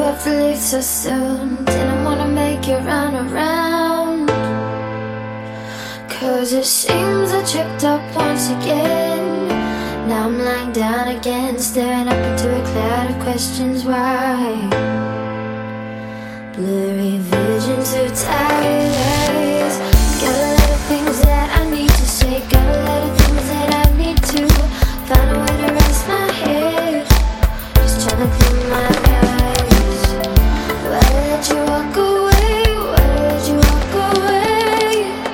have to leave so soon? Didn't wanna make you run around, 'cause it seems I tripped up once again. Now I'm lying down again, staring up into a cloud of questions. Why? Blurry visions of tired eyes. Got a lot of things that I need to say, got a lot of things that I need to find a way to rest my head. Just trying to clean my eyes. Why did you walk away? Why did you walk away?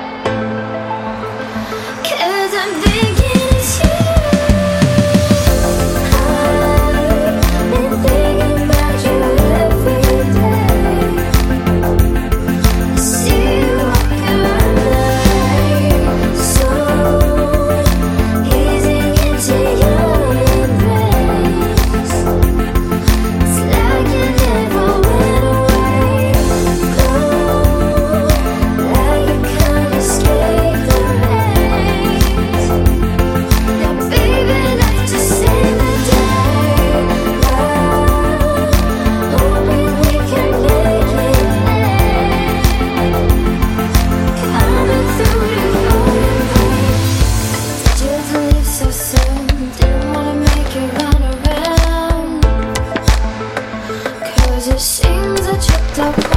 'Cause I'm thinking it's you. I've been thinking about you every day. I see you walking my life, so easy into your embrace. It's like you never went away. Oh, like you can't escape the rays. Now, baby, let's just save the day. Hoping we can make it coming through to your embrace. Did you have to leave so soon? Didn't wanna make you run around, 'cause it seems I tripped up